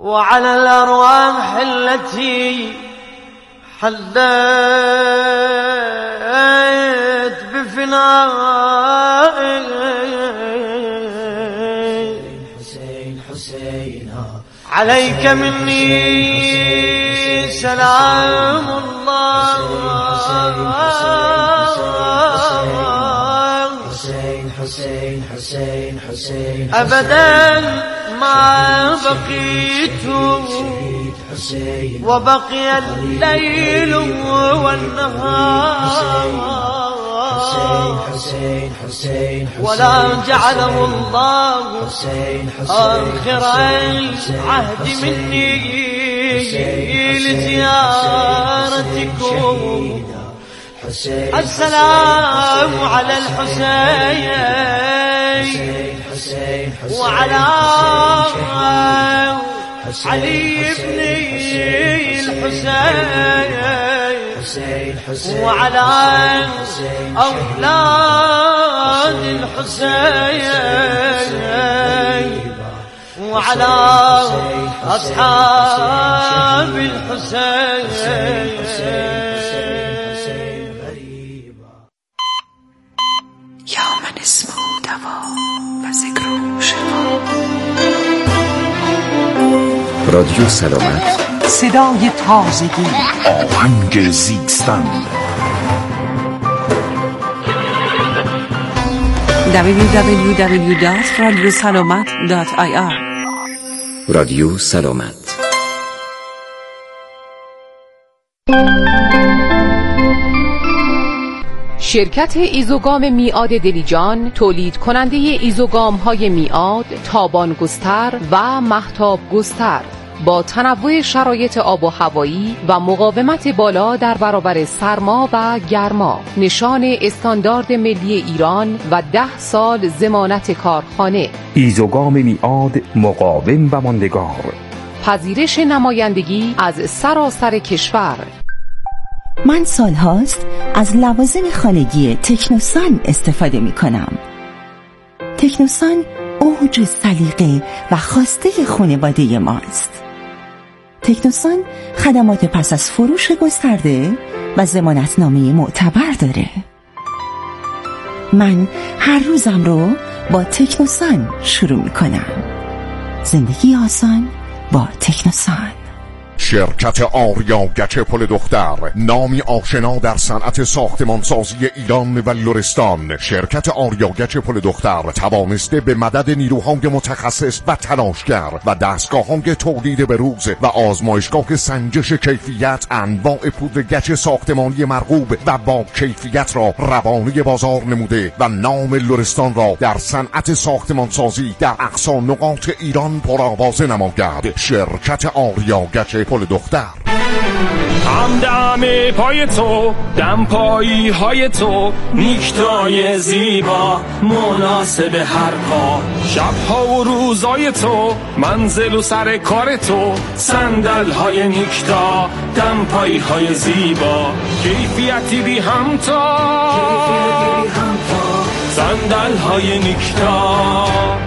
وعلى الأرواح التي حلت بفنائك عليك مني سلام الله أبدا ما بقيت وبقي الليل والنهار ولا جعله الله آخر العهد مني لزيارتكم. السلام على الحسين وعلى علي بن الحسين وعلى أولاد الحسين وعلى أصحاب الحسين. یا من اسمه دوا و ذکر شفا. رادیو سلامت، صدای تازگی، آهنگ زیستن. www.radiosalamat.ir رادیو سلامت. شرکت ایزوگام میعاد دلیجان تولید کننده ایزوگام های میعاد، تابان گستر و مهتاب گستر با تنوع شرایط آب و هوایی و مقاومت بالا در برابر سرما و گرما، نشان استاندارد ملی ایران و 10 سال ضمانت کارخانه. ایزوگام میعاد مقاوم و ماندگار. پذیرش نمایندگی از سراسر کشور. من سالهاست از لوازم خانگی تکنوسان استفاده می کنم. تکنوسان اوج سلیقه و خواسته خانواده ماست. تکنوسان خدمات پس از فروش گسترده و ضمانتنامه معتبر داره. من هر روزم رو با تکنوسان شروع می کنم. زندگی آسان با تکنوسان. شرکت آریا گچ پل دختر، نامی آشنا در صنعت ساختمانسازی ایران و لرستان. شرکت آریا گچ پل دختر توانسته به مدد نیروهای متخصص و تلاشگر و دستگاه‌های تولید بروز و آزمایشگاه سنجش کیفیت انواع پودر گچ ساختمانی مرغوب و با کیفیت را روانه بازار نموده و نام لرستان را در صنعت ساختمانسازی در اقصا نقاط ایران پرآوازه نماید. شرکت آریا گچ پل دختر. همدم پای تو، دم پایی های تو، نیکتای زیبا مناسب هر پا، شبها و روزای تو، منزل و سر کار تو، صندل های نیکتا، دم پایی های زیبا، کیفیتی بی همتا، صندل های نیکتا.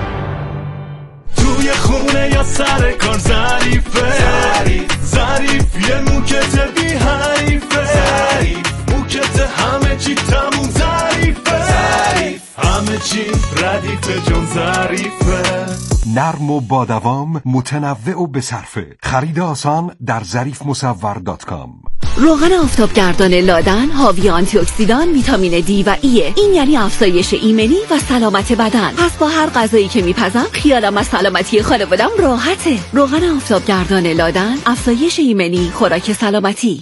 توی خونه یا سر کار ظریفه، ظریف یه موکت بی حریفه، موکت همه چی تموم ظریفه، همه چی ردیفه جون ظریفه. نرم و با دوام، متنوع و بصرفه. خرید آسان در ظریفمصور.com. روغن آفتابگردان لادن حاوی آنتی اکسیدان، ویتامین دی و ایه. این یعنی افزایش ایمنی و سلامت بدن. پس با هر غذایی که میپزم خیالم از سلامتی خانوادم راحته. روغن آفتابگردان لادن، افزایش ایمنی، خوراک سلامتی.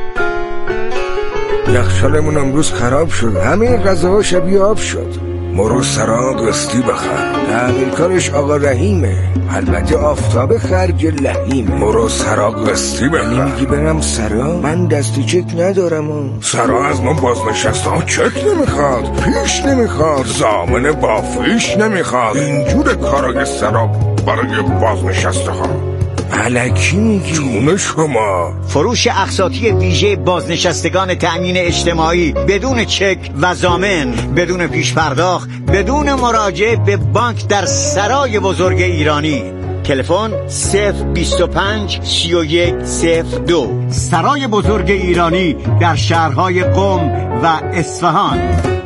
یخچالمون امروز خراب شد، همه غذاها شبیه آب شد. مرو سرا قسطی بخر، تعمیرکارش آقا رحیمه، البته آفتاب خرج لحیمه. مرو سرا قسطی بخر. یعنی میگی برم سرا؟ من دستی چک ندارم. سرا از ما بازنشسته ها چک نمیخواد، پیش نمیخواد، ضامن با فیش نمیخواد. اینجور کارای سرا برای بازنشسته ها. الکی میگی؟ جون شما. فروش اقساطی ویژه بازنشستگان تأمین اجتماعی بدون چک و ضامن، بدون پیش پرداخت، بدون مراجعه به بانک در سرای بزرگ ایرانی. تلفن 025 31 02. سرای بزرگ ایرانی در شهرهای قم و اصفهان.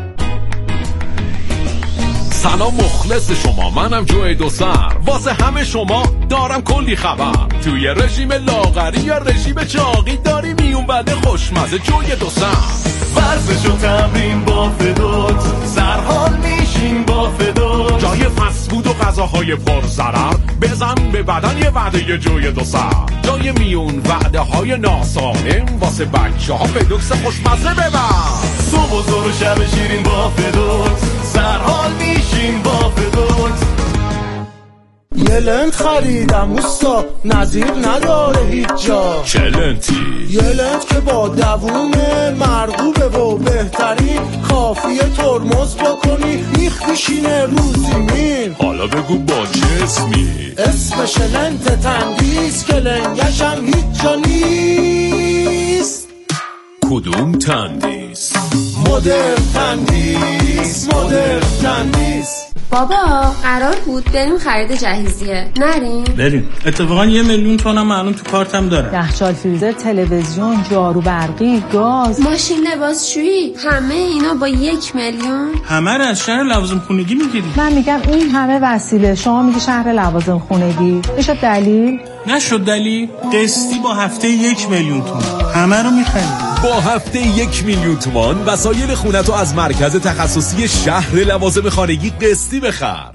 سلام مخلص شما، منم جوی دو سر. واسه همه شما دارم کلی خبر. توی رژیم لاغری یا رژیم چاقی داری میون بده خوشمزه جوی دو سر. ورزش و تمرین با فدوت، سرحال میشین با فدوت. جای فسفود و غذاهای پر ضرر بزن به بدن یه وعده جوی دو سر. جای میون وعده های ناسالم واسه بچه ها فدوکس خوشمزه ببر. صبح و ظهر و شب شیرین با فدوت، سرحال میشین با فدوت. یه لنت خریدم اوستا، نظیر نداره هیچ جا. چه لنتی؟ یه لنت که با دوومه، مرغوبه و بهترین، کافیه ترمز بکنی میخ بشینه رو زمین. حالا بگو با چه اسمی؟ اسمش لنت تندیس که لنگشم هیچ جا نیست. کدوم تندیس؟ مدرن تندیس، مدرن تندیس. بابا قرار بود بریم خرید جهیزیه، نریم؟ بریم. اتفاقا 1,000,000 تومنم الان تو کارتم داره. یخچال، فریزر، تلویزیون، جارو برقی، گاز، ماشین لباسشویی، همه اینا با 1,000,000. همه رو از شهر لوازم خونگی میگیری. من میگم این همه وسیله، شما میگی شهر لوازم خونگی. میشه دلیل؟ نشد دلیل. قسطی با هفته 1,000,000 تومان همه رو میخریم. با هفته 1,000,000 تومان وسایل خونتو از مرکز تخصصی شهر لوازم خانگی قسطی بخر.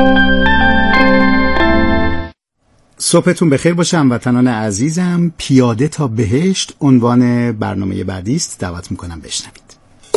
صبحتون بخیر باشه هموطنان عزیزم. پیاده تا بهشت عنوان برنامه بعدی است، دعوت میکنم بشنوید.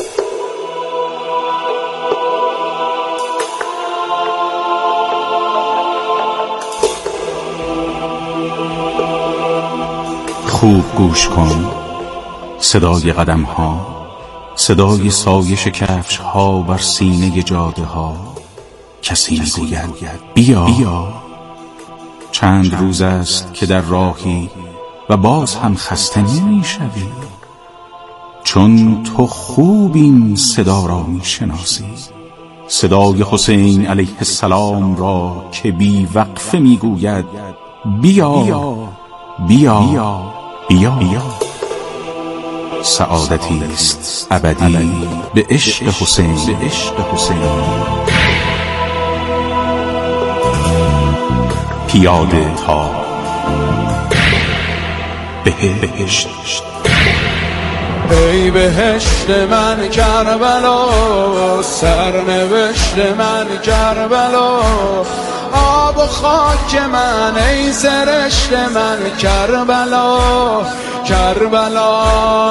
خوب گوش کن، صدای قدم ها، صدای سایش کفش ها بر سینه جاده ها. کسی میگوید بیا. چند روز است که در راهی و باز هم خسته نمیشوی، چون تو خوب این صدا را میشناسی. صدای حسین علیه السلام را که بی وقفه میگوید بیا بیا بیا بیا. سعادتی است ابدی به عشق حسین. پیاده تا بهشت. ای بهشت من کربلا، سرنوشت من کربلا. آب و خاک من ای زرشت من کربلا. کربلا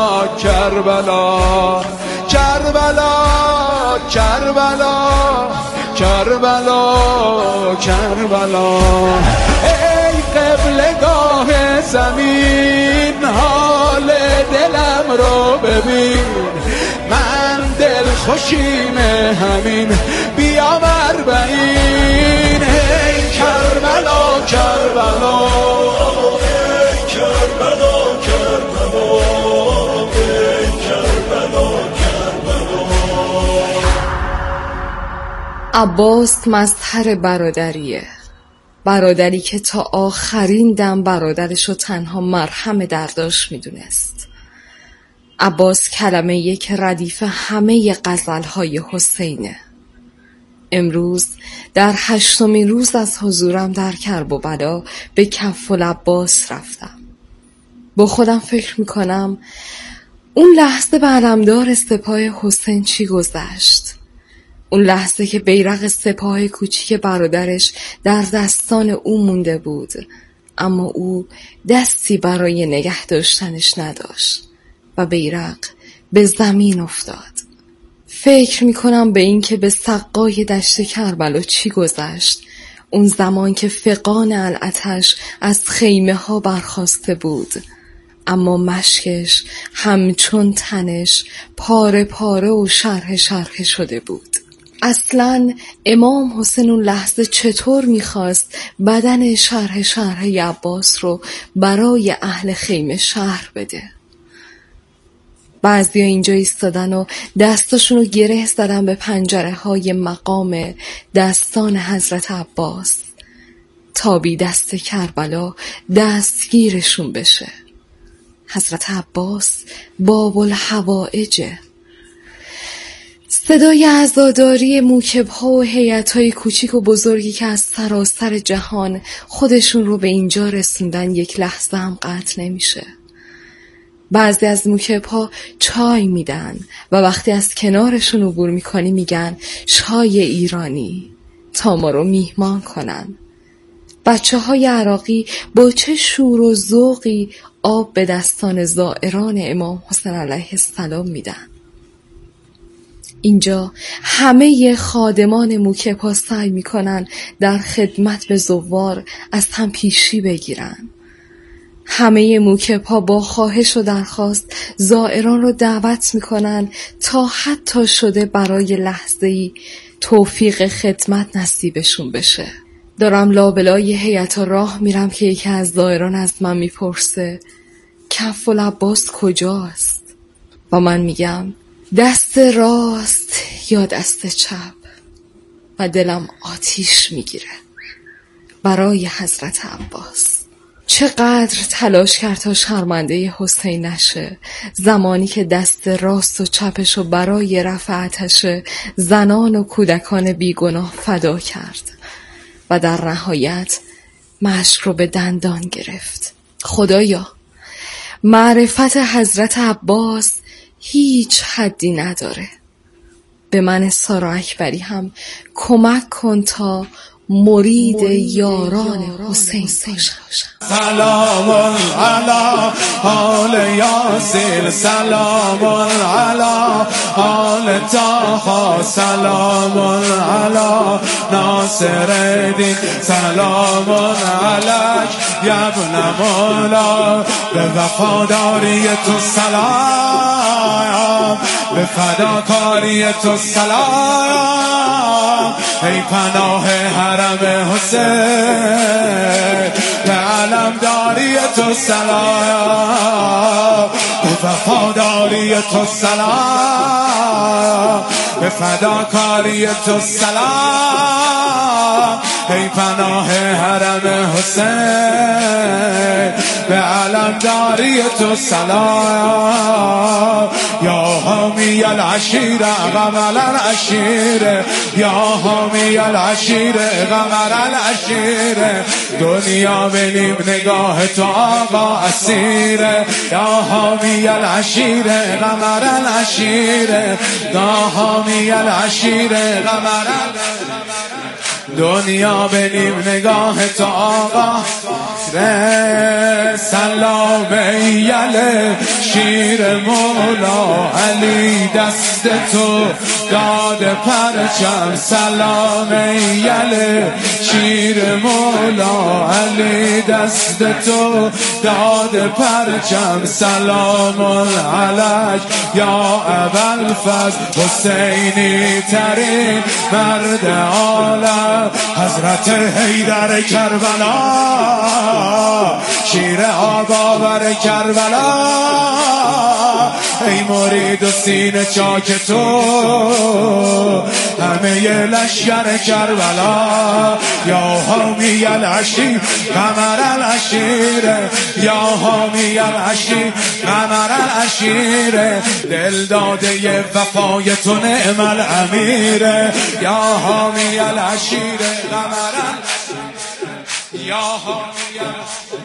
کربلا کربلا کربلا کربلا کربلا. ای قبلگاه زمین، حال دلم رو ببین. من دل خوشیم همین، بیا مربعین. ای کربلا کربلا ای کربلا کربلا ای کربلا کربلا. عباس مظهر برادریه، برادری که تا آخرین دم برادرشو تنها مرهم درداش میدونست. عباس کلمه یک ردیف همه غزلهای حسینه. امروز در 8مین روز از حضورم در کربلا به کف العباس رفتم. با خودم فکر میکنم اون لحظه به علمدار سپاه حسین چی گذشت. اون لحظه که بیرق سپاه کوچیک برادرش در دستان او مونده بود، اما او دستی برای نگه داشتنش نداشت و بیرق به زمین افتاد. فکر میکنم به این که به سقای دشت کربلا چی گذشت. اون زمان که فغان العطش از خیمه ها برخاسته بود، اما مشکش همچون تنش پاره پاره و شرح شرح شده بود. اصلاً امام حسین اون لحظه چطور میخواست بدن شرح شرح عباس رو برای اهل خیمه شرح بده؟ بعضی ها اینجا ایستادن و دستاشون رو گره زدن به پنجره های مقام دستان حضرت عباس. تا بی دست کربلا دستگیرشون بشه. حضرت عباس باب الحوائجه. صدای عزاداری موکب‌ها و هیئت‌های کوچیک و بزرگی که از سراسر جهان خودشون رو به اینجا رسوندن یک لحظه هم قطع نمیشه. بعضی از موکب‌ها چای میدن و وقتی از کنارشون عبور میکنی میگن چای ایرانی تا ما رو میهمان کنن. بچه‌های عراقی با چه شور و ذوقی آب به دستان زائران امام حسین علیه السلام میدن. اینجا همه خادمان موکب‌ها سعی میکنن در خدمت به زوار از هم پیشی بگیرن. همه موکب‌ها با خواهش و درخواست زائران رو دعوت میکنن تا حتی شده برای لحظه‌ای توفیق خدمت نصیبشون بشه. دارم لابلای هیئت راه میرم که یکی از زائران از من میپرسه کف العباس کجاست؟ و من میگم دست راست یا دست چپ و دلم آتیش میگیره برای حضرت عباس. چقدر تلاش کرد تا شرمنده حسین نشه، زمانی که دست راست و چپشو برای رفع آتش زنان و کودکان بیگناه فدا کرد و در نهایت مشک رو به دندان گرفت. خدایا معرفت حضرت عباس هیچ حدی نداره. به من سارا اکبری هم کمک کن تا مرید یاران حسین باشم. سلام علی حال یاسین، سلام علی حال طه، سلام علی ناصر الدین، سلام علیک یا ابن مولا. به وفاداری تو سلام، به فداکاری تو سلام، ای پناه حرم حسین، به علمداری تو سلام، به وفاداری تو سلام، به فداکاری تو سلام، ای پناه حرم حسین، به علمداری تو سلام. یا حامی العشیر قمر العشیر، یا حامی العشیر قمر العشیر، دنیا بنیم نگاه تو آقا اسیر. یا حامی العشیر قمر العشیر، یا حامی العشیر قمر دنیا بنیم نگاه تو آقا. سلام ایل شیر مولا، علی دست تو داد پرچم، سلام ایل شیر مولا، علی دست تو داد پرچم، سلام علیک یا ابوالفضل، حسینی ترین مرد عالم، حضرت حیدر کربلا، شیر آباور کربلا، ای مرید و سینه چاک تو، همه لشکر کربلا. یا حامی العشیر قمر العشیر، یا حامی العشیر قمر العشیر، دل داده وفای تو نعم الامیر. یا حامی العشیر قمر العشیر، یا حامی العشیر.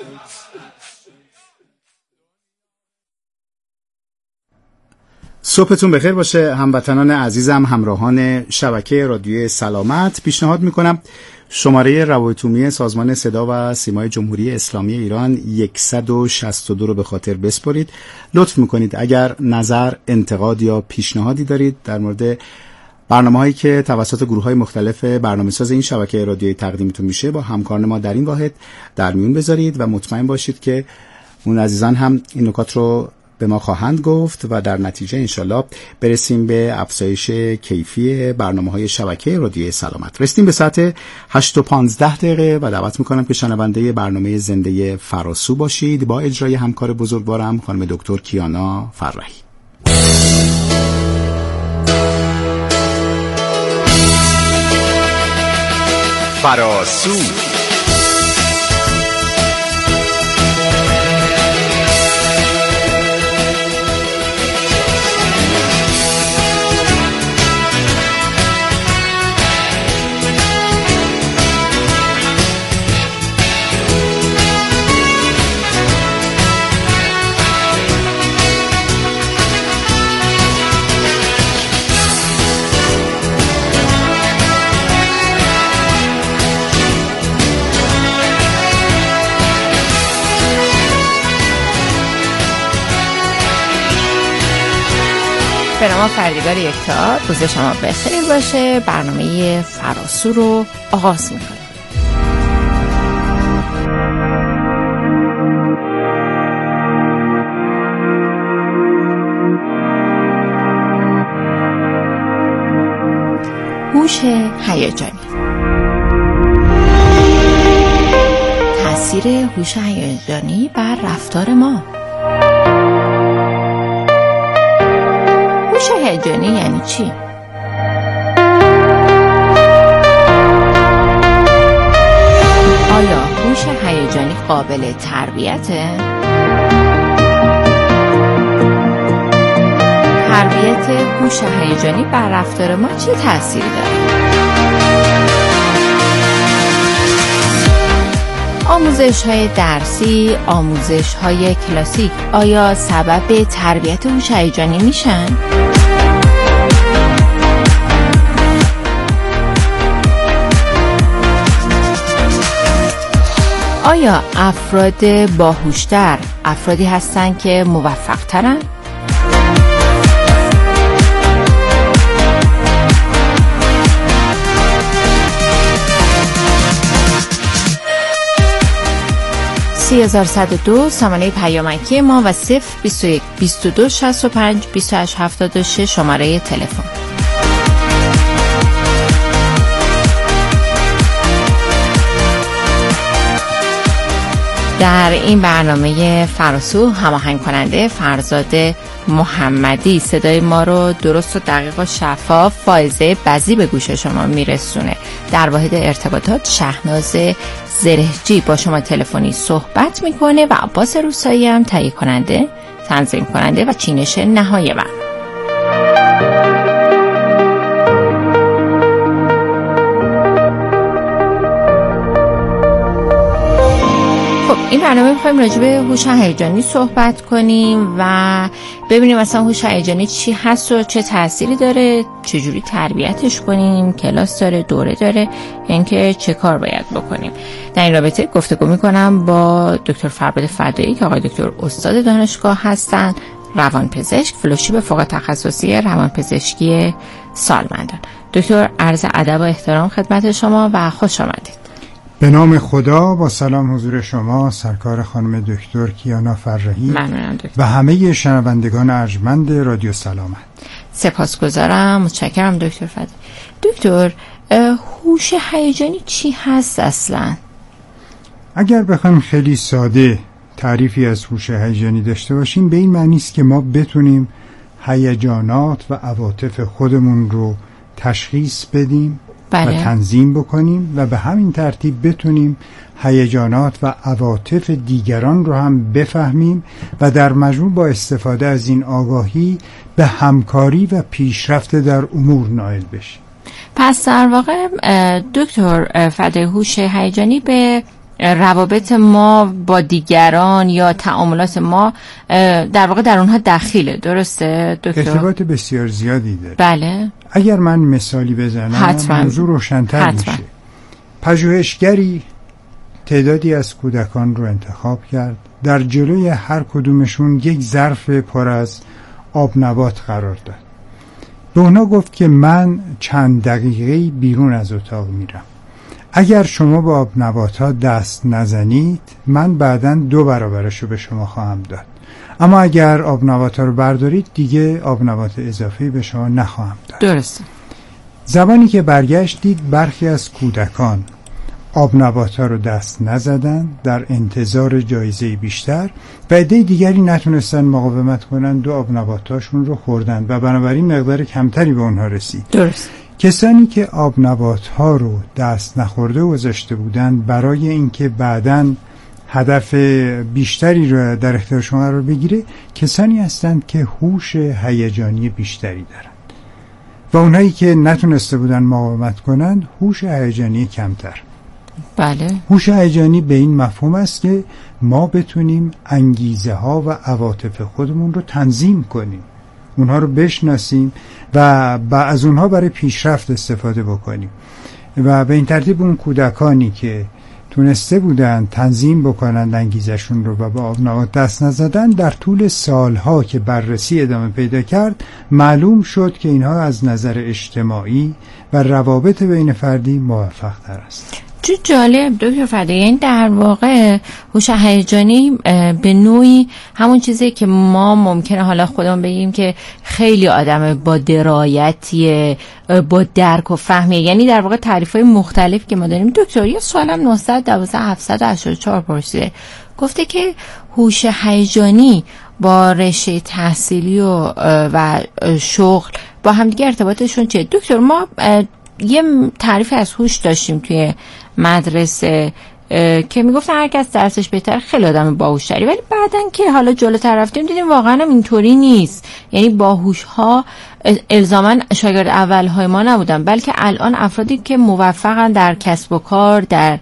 صبحتون بخیر باشه هموطنان عزیزم، همراهان شبکه رادیو سلامت. پیشنهاد میکنم شماره روابط عمومی سازمان صدا و سیمای جمهوری اسلامی ایران 162 رو به خاطر بسپارید. لطف میکنید اگر نظر، انتقاد یا پیشنهادی دارید در مورد برنامه‌هایی که توسط گروه‌های مختلف برنامه‌ساز این شبکه رادیویی تقدیمتون میشه با همکاران ما در این واحد در میون بذارید و مطمئن باشید که اون عزیزان هم این نکات رو به ما خواهند گفت و در نتیجه انشالله برسیم به افزایش کیفی برنامه‌های شبکه رادیوی سلامت. رسیدیم به ساعت 8:15 و دعوت میکنم که شنونده برنامه زنده فراسو باشید با اجرای همکار بزرگوارم خانم دکتر کیانا فرحی. فراسو به نام فردیگار یکتا، روز شما بخیر باشه. برنامه فراسو رو آغاز میکنیم. هوش هیجانی. تأثیر هوش هیجانی بر رفتار ما. هوش هیجانی یعنی چی؟ آیا هوش هیجانی قابل تربیته؟ تربیت هوش هیجانی بر رفتار ما چه تأثیری داره؟ آموزش‌های درسی، آموزش‌های کلاسیک آیا سبب تربیت هوش هیجانی میشن؟ آیا افراد باهوش‌تر افرادی هستن که موفق‌ترن؟ (3102) سامانه پیامکی ما و 021 22 65 28 76 شماره تلفن. در این برنامه فراسو هماهنگ کننده فرزاد محمدی صدای ما رو درست و دقیق و شفاف فائزه بزی به گوش شما میرسونه. در واحد ارتباطات شهناز زرهجی با شما تلفنی صحبت میکنه و عباس روسایی هم تهیه کننده، تنظیم کننده و چینش نهایی برنامه. این برنامه می‌خوایم راجع به هوش هیجانی صحبت کنیم و ببینیم مثلا هوش هیجانی چی هست و چه تأثیری داره، چجوری تربیتش کنیم، کلاس داره، دوره داره، اینکه چه کار باید بکنیم. در این رابطه گفتگو می‌کنم با دکتر فرباد فدایی که آقای دکتر استاد دانشگاه هستن، روانپزشک، فلوشیپ فوق تخصصی روانپزشکی سالمندان. دکتر، عرض ادب و احترام خدمت شما و خوش آمدید. به نام خدا، با سلام حضور شما سرکار خانم دکتر کیانا فرحی و همه شنوندگان ارجمند رادیو سلامت. سپاسگزارم، متشکرم دکتر فدایی. دکتر، هوش هیجانی چی هست اصلا؟ اگر بخوایم خیلی ساده تعریفی از هوش هیجانی داشته باشیم، به این معنی است که ما بتونیم هیجانات و عواطف خودمون رو تشخیص بدیم و تنظیم بکنیم و به همین ترتیب بتونیم هیجانات و عواطف دیگران رو هم بفهمیم و در مجموع با استفاده از این آگاهی به همکاری و پیشرفت در امور نائل بشیم. پس در واقع دکتر فدایی، هوش هیجانی به روابط ما با دیگران یا تعاملات ما در واقع در اونها دخیله، درسته دکتر؟ ارتباط بسیار زیادی داره. بله. اگر من مثالی بزنم موضوع روشن‌تر میشه. پژوهشگری تعدادی از کودکان رو انتخاب کرد، در جلوی هر کدومشون یک ظرف پر از آب نبات قرار داد. به اونا گفت که من چند دقیقه بیرون از اتاق میرم. اگر شما با آب نبات‌ها دست نزنید، من بعداً 2 برابرشو به شما خواهم داد. اما اگر آب نبات‌ها رو بردارید، دیگه آب نبات اضافی به شما نخواهم داد. درسته. زمانی که برگشتید، برخی از کودکان آب نبات‌ها رو دست نزدن در انتظار جایزه بیشتر و عده دیگری نتونستن مقاومت کنن، 2 آب نباتاشون رو خوردن و بنابراین مقدار کمتری به اونها رسید. درست. کسانی که آب نبات‌ها رو دست نخورده گذاشته بودن برای اینکه بعداً هدف بیشتری رو در اختیار شما رو بگیره، کسانی هستند که هوش هیجانی بیشتری دارند و اونایی که نتونسته بودن مقاومت کنند، هوش هیجانی کمتر. بله. هوش هیجانی به این مفهوم است که ما بتونیم انگیزه ها و عواطف خودمون رو تنظیم کنیم، اونها رو بشناسیم و از اونها برای پیشرفت استفاده بکنیم و به این ترتیب اون کودکانی که تونسته بودن تنظیم بکنن انگیزشون رو و به آب نبات دست نزدن، در طول سالها که بررسی ادامه پیدا کرد معلوم شد که اینها از نظر اجتماعی و روابط بین فردی موفق تر است. چه جالب دکتر فردایی، یعنی در واقع هوش هیجانی به نوعی همون چیزی که ما ممکنه حالا خودمون بگیم که خیلی آدم با درایتی، با درک و فهمی، یعنی در واقع تعریف‌های مختلف که ما داریم. دکتر یه سوالم 912-784 پرسیده، گفته که هوش هیجانی با رشته تحصیلی و شغل با همدیگه ارتباطشون چیه؟ دکتر ما یه تعریف از هوش داشتیم توی مدرسه که میگفتن هر کس درسش بهتر خیلی آدم باهوش‌تری، ولی بعدن که حالا جلوتر رفتیم دیدیم واقعا هم اینطوری نیست. یعنی باهوش‌ها الزاماً شاگرد اول‌های ما نبودن، بلکه الان افرادی که موفقن در کسب و کار، در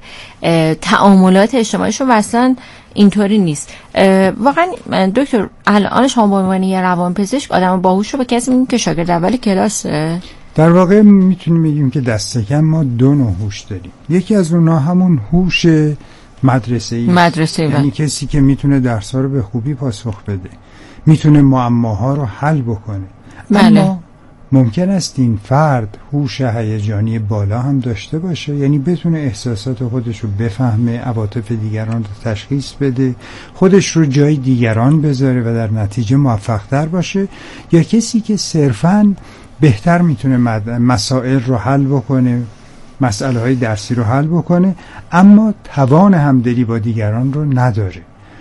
تعاملات اجتماعیشون اصلا اینطوری نیست. واقعا دکتر الان شما به عنوان یه روانپزشک آدم باهوش رو به کسی میگیم که شاگرد اول کلاسه؟ در واقع میتونیم بگیم که دست کم ما دو نوع هوش داریم. یکی از اونها همون هوش مدرسه‌ای، یعنی کسی که میتونه درس‌ها رو به خوبی پاسخ بده، میتونه معماها رو حل بکنه. بله. اما ممکن است این فرد هوش هیجانی بالا هم داشته باشه، یعنی بتونه احساسات خودش رو بفهمه، عواطف دیگران رو تشخیص بده، خودش رو جای دیگران بذاره و در نتیجه موفق‌تر باشه، یا کسی که صرفاً بهتر میتونه مسائل رو حل بکنه، مسئله های درسی رو حل بکنه، اما توان همدلی با دیگران رو نداره.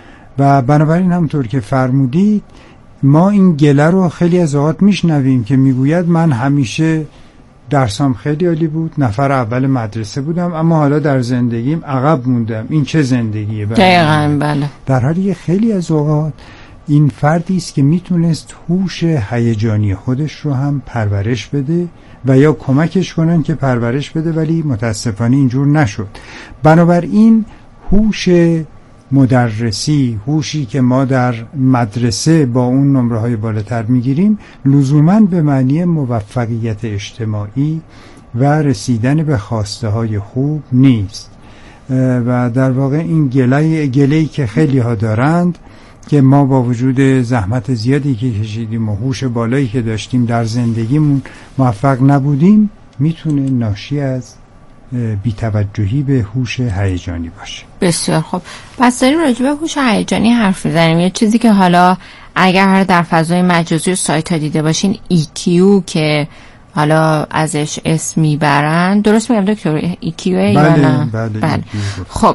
و بنابراین همونطور که فرمودید ما این گله رو خیلی از اوقات میشنویم که میگوید من همیشه درسام خیلی عالی بود، نفر اول مدرسه بودم، اما حالا در زندگیم عقب موندم. این چه زندگیه؟ دقیقاً بله. در حالی که خیلی از اوقات این فردی است که میتونست هوش هیجانی خودش رو هم پرورش بده و یا کمکش کنن که پرورش بده، ولی متاسفانه اینجور نشد. بنابراین هوش مدرسی، هوشی که ما در مدرسه با اون نمره‌های بالاتر میگیریم، لزوماً به معنی موفقیت اجتماعی و رسیدن به خواسته های خوب نیست. و در واقع این گله‌ای که خیلی ها دارند که ما با وجود زحمت زیادی که کشیدیم و هوش بالایی که داشتیم در زندگیمون موفق نبودیم، میتونه ناشی از بی‌توجهی به هوش هیجانی باشه. بسیار خوب. پس داریم راجع به هوش هیجانی حرف می‌زنیم. یه چیزی که حالا اگر در فضای مجازی و سایت ها دیده باشین EQ که حالا ازش اسم میبرن، درست میگم دکتر؟ EQ یا نه؟ بله. خب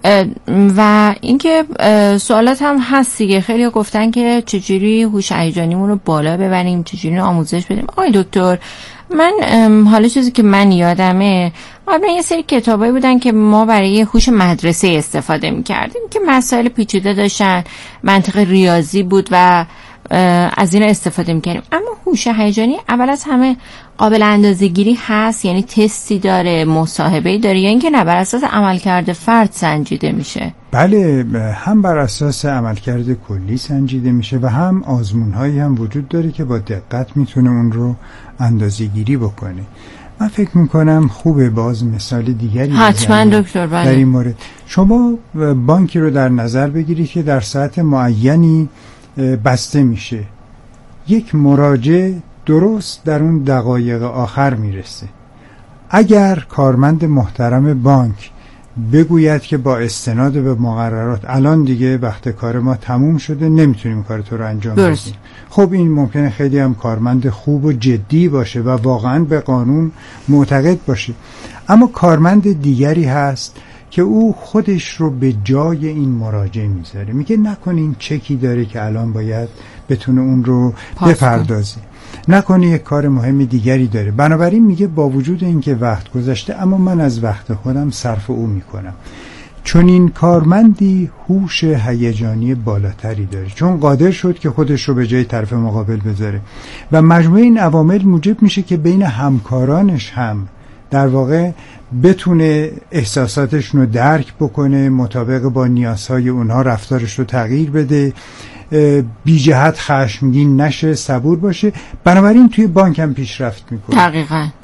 و اینکه سوالات هم هست دیگه، خیلی گفتن که چجوری هوش هیجانیمون رو بالا ببریم، چجوری آموزش بدیم. آقای دکتر من حالا چیزی که من یادمه قبلا یه سری کتابایی بودن که ما برای هوش مدرسه استفاده می‌کردیم که مسائل پیچیده داشتن، منطق ریاضی بود و از این استفاده می‌کردیم. اما هوش هیجانی اول از همه قابل اندازه‌گیری هست، یعنی تستی داره، مصاحبه‌ای داره، یا اینکه نه بر اساس عملکرد فرد سنجیده میشه؟ بله، هم بر اساس عملکرد کلی سنجیده میشه و هم آزمون‌هایی هم وجود داره که با دقت میتونه اون رو اندازه‌گیری بکنه. من فکر میکنم خوبه باز مثال دیگری حتما دکتر در این مورد. شما بانکی رو در نظر بگیرید که در ساعت معینی بسته میشه، یک مراجع درست در اون دقایق آخر میرسه. اگر کارمند محترم بانک بگوید که با استناد به مقررات الان دیگه وقت کار ما تموم شده، نمیتونیم کار تو رو انجام بدیم، خب این ممکنه خیلی هم کارمند خوب و جدی باشه و واقعا به قانون معتقد باشه. اما کارمند دیگری هست که او خودش رو به جای این مراجع میذاره، میگه نکنین چکی داره که الان باید بتونه اون رو بپردازه، نکنه یک کار مهم دیگری داره. بنابراین میگه با وجود اینکه وقت گذشته اما من از وقت خودم صرف او میکنم. چون این کارمندی هوش هیجانی بالاتری داره، چون قادر شد که خودش رو به جای طرف مقابل بذاره و مجموع این عوامل موجب میشه که بین همکارانش هم در واقع بتونه احساساتشون رو درک بکنه، مطابق با نیازهای اونها رفتارش رو تغییر بده، بی جهت خشمگین نشه، صبور باشه. بنابراین توی بانک هم پیشرفت میکنه. دقیقاً.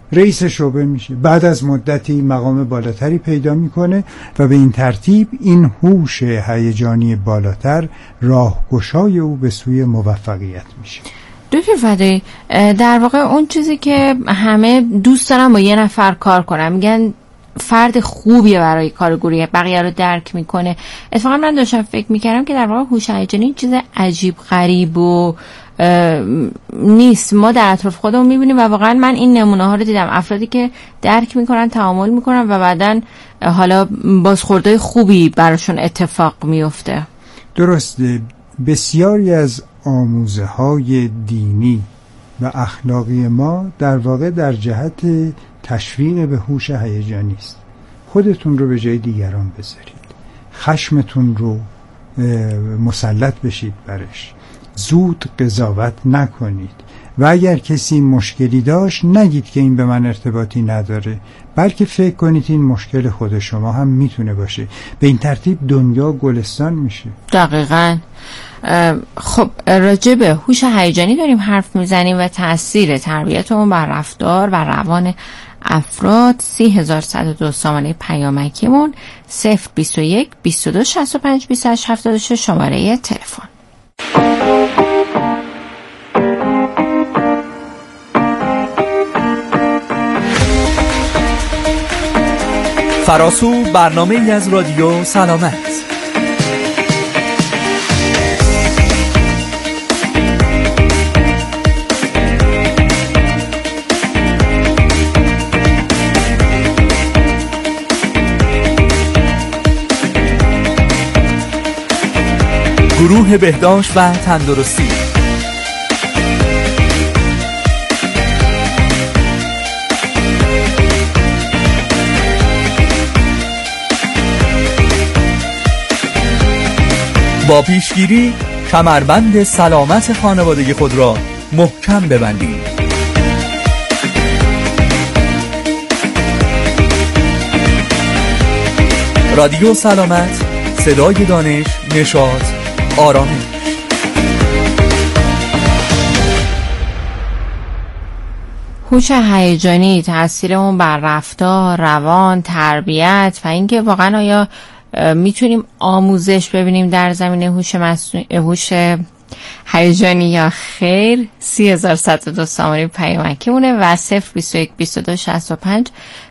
رئیس شعبه میشه، بعد از مدتی مقام بالاتری پیدا میکنه و به این ترتیب این هوش هیجانی بالاتر راهگشای او به سوی موفقیت میشه. دکتر فدایی، در واقع اون چیزی که همه دوست دارن با یه نفر کار کنن، میگن فرد خوبیه برای کارگروهی، بقیه رو درک میکنه. اتفاقا من داشتم فکر میکردم که در واقع هوش هیجانی چیز عجیب غریب و نیست. ما در اطراف خودمون میبینیم و واقعا من این نمونه ها رو دیدم، افرادی که درک میکنن، تعامل میکنن و بعدن حالا بازخوردهای خوبی براشون اتفاق میفته. درسته. بسیاری از آموزه های دینی و اخلاقی ما در واقع در جهت تشویق به هوش هیجانی است. خودتون رو به جای دیگران بذارید، خشمتون رو مسلط بشید برش، زود قضاوت نکنید و اگر کسی مشکلی داشت نگید که این به من ارتباطی نداره، بلکه فکر کنید این مشکل خود شما هم میتونه باشه. به این ترتیب دنیا گلستان میشه. دقیقاً. خب راجع به هوش هیجانی داریم حرف میزنیم و تأثیر تربیت اون بر رفتار و روان افراد. 30102 سامانه پیامکیمون 021 22 65 28 76 شماره تلفن. فراسو برنامه‌ای از رادیو سلامت. گروه بهداشت و تندرستی. با پیشگیری کمربند سلامت خانواده خود را محکم ببندید. رادیو سلامت، صدای دانش، نشاط، آرامش. هوش هیجانی تأثیر اون بر رفتار، روان، تربیت و اینکه واقعا آیا میتونیم آموزش ببینیم در زمینه هوش هیجانی یا خیر. 30102 سامانه پیامکی مونه و 021 22 65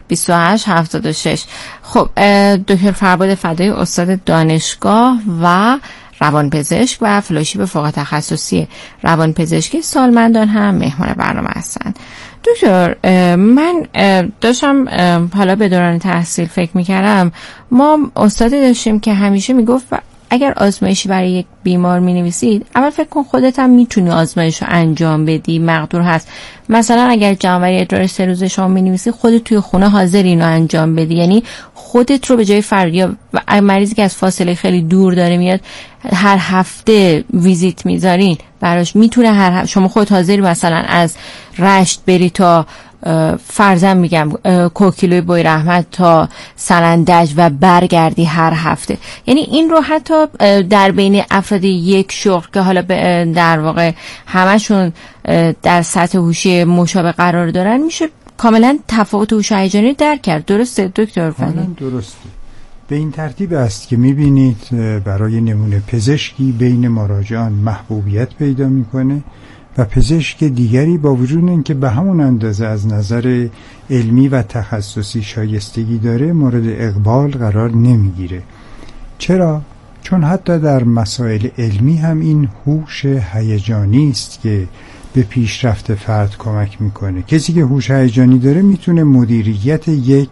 28 76. خب دکتر فرباد فدایی، استاد دانشگاه و روانپزشک و فلوشیپ فوق تخصصی روانپزشکی سالمندان هم مهمان برنامه هستن. دکتر، من داشتم حالا به دوران تحصیل فکر میکردم، ما استادی داشتیم که همیشه میگفت اگر آزمایشی برای یک بیمار مینویسید، اول فکر کن خودت هم میتونی آزمایش رو انجام بدی، مقدور هست. مثلا اگر جمع‌آوری ادرار 3 روزه شما مینویسی، خودت توی خونه حاضر اینو انجام بدی، یعنی خودت رو به جای فردی و مریضی که از فاصله خیلی دور داره میاد هر هفته ویزیت میذارین براش، میتونه شما خودت حاضری مثلا از رشت بری تا فرضاً میگم کوکیلوی بوی رحمت تا سنندج و برگردی هر هفته. یعنی این رو حتی در بین افراد یک شغل که حالا در واقع همشون در سطح هوشی مشابه قرار دارن، میشه کاملا تفاوت هوش هیجانی درک کرد. درسته دکتر فنی؟ درسته. به این ترتیب است که میبینید برای نمونه پزشکی بین مراجعان محبوبیت پیدا میکنه و پزشک دیگری با وجود اینکه به همون اندازه از نظر علمی و تخصصی شایستگی داره مورد اقبال قرار نمیگیره. چرا؟ چون حتی در مسائل علمی هم این هوش هیجانی است که به پیشرفت فرد کمک میکنه. کسی که هوش هیجانی داره میتونه مدیریت یک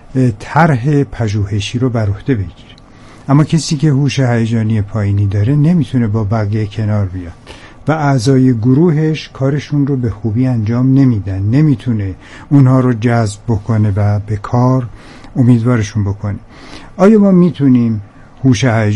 طرح پژوهشی رو بر عهده بگیره، اما کسی که هوش هیجانی پایینی داره نمیتونه با بقیه کنار بیاد و اعضای گروهش کارشون رو به خوبی انجام نمیدن، نمیتونه اونها رو جذب بکنه و به کار امیدوارشون بکنه. آیا ما میتونیم هوش هیجانی